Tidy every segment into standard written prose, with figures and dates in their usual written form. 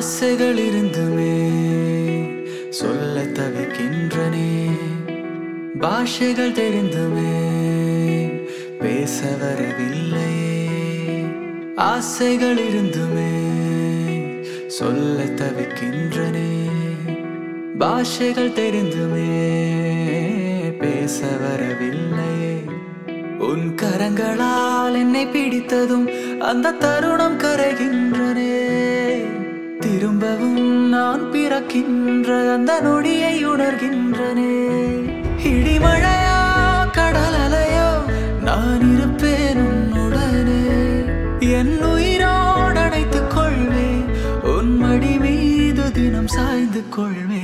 ஆசைகள் இருந்துமே சொல்ல தவிக்கின்றனே, பாஷைகள் தெரிந்துமே பேச வரவில்லையே. ஆசைகள் இருந்துமே சொல்ல தவிக்கின்றனே, பாஷைகள் தெரிந்துமே பேச வரவில்லையே. உன் கரங்களால் என்னை பிடித்ததும் அந்த தருணம் கரைகின்றனே. திரும்பவும் நான் பிறக்கின்ற அந்த நொடியை உணர்கின்றனே. இடிமழையோ கடல் அலையோ நான் இருப்பேன் உன்னுடனே. என் உயிரோடு அணைத்துக் கொள்வேன், உன் மடி மீது தினம் சாய்ந்து கொள்வேன்.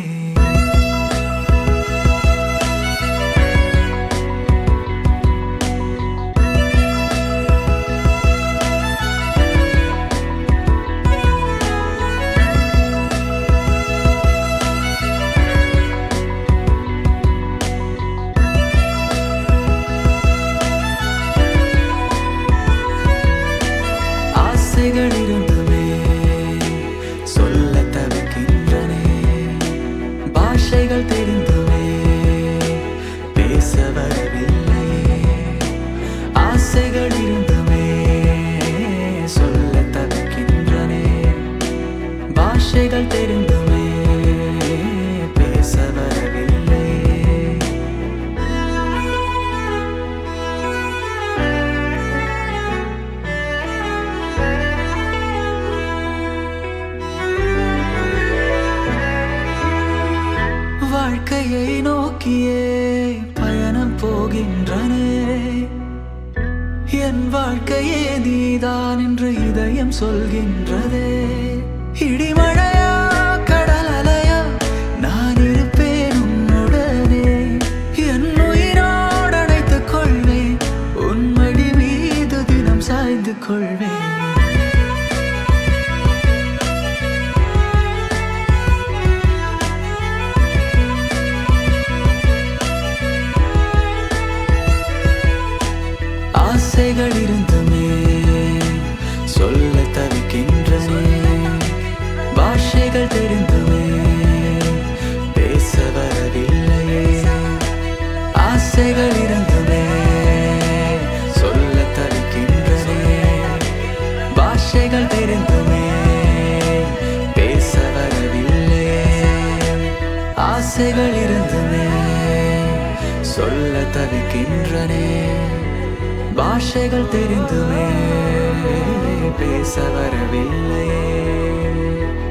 ஆசைகள் இருந்துமே சொல்ல தவிக்கின்றனே, பாஷைகள் தெரிந்துமே பேச வரவில்லையே. ஆசைகள் இருந்துமே சொல்ல தவிக்கின்றனே, பாஷைகள் தெரிந்துமே பேச வரவில்லையே. வாழ்க்கையை நோக்கியே பயணம் போகின்றனே. என் வாழ்க்கையே நீதான் என்று இதயம் சொல்கின்றதே. இடிமழையோ கடல் அலையோ நான் இருப்பேன் உன்னுடனே. என் உயிரோடு அணைத்துக் கொள்வேன், உன் மடி மீது தினம் சாய்ந்து கொள்வேன். ஆசைகள் இருந்துமே சொல்ல தவிக்கின்றனே, பாஷைகள் தெரிந்துமே பேச வரவில்லையே. ஆசைகள் இருந்துமே சொல்ல தவிக்கின்றனே, பாஷைகள் தெரிந்துமே பேச வரவில்லையே. ஆசைகள் இருந்துமே சொல்ல தவிக்கின்றனே, பாஷைகள் தெரிந்துமே பேச வரவில்லையே.